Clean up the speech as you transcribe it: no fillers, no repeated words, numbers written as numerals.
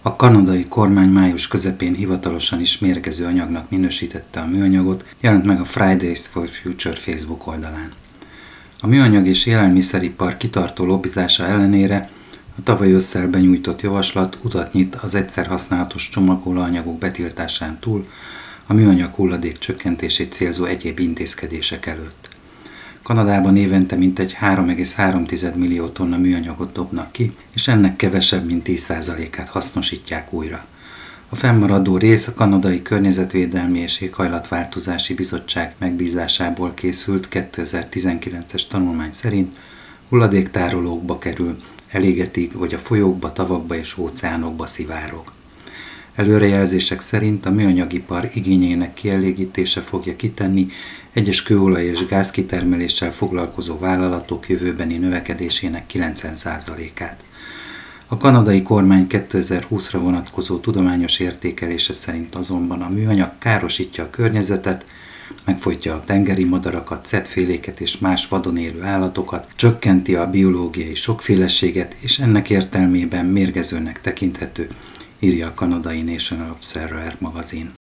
A kanadai kormány május közepén hivatalosan is mérgező anyagnak minősítette a műanyagot, jelent meg a Fridays for Future Facebook oldalán. A műanyag és élelmiszeripar kitartó lobbizása ellenére a tavaly ősszel benyújtott javaslat utat nyit az egyszer használatos csomagolóanyagok betiltásán túl a műanyag hulladék csökkentését célzó egyéb intézkedések előtt. Kanadában évente mintegy 3,3 millió tonna műanyagot dobnak ki, és ennek kevesebb, mint 10%-át hasznosítják újra. A fennmaradó rész a Kanadai Környezetvédelmi és Éghajlatváltozási Bizottság megbízásából készült 2019-es tanulmány szerint hulladéktárolókba kerül, elégetik, vagy a folyókba, tavakba és óceánokba szivárog. Előrejelzések szerint a műanyagipar igényének kielégítése fogja kitenni egyes kőolaj- és gázkitermeléssel foglalkozó vállalatok jövőbeni növekedésének 90%-át. A kanadai kormány 2020-ra vonatkozó tudományos értékelése szerint azonban a műanyag károsítja a környezetet, megfojtja a tengeri madarakat, cetféléket és más vadon élő állatokat, csökkenti a biológiai sokféleséget, és ennek értelmében mérgezőnek tekinthető, írja a kanadai National Observer magazin.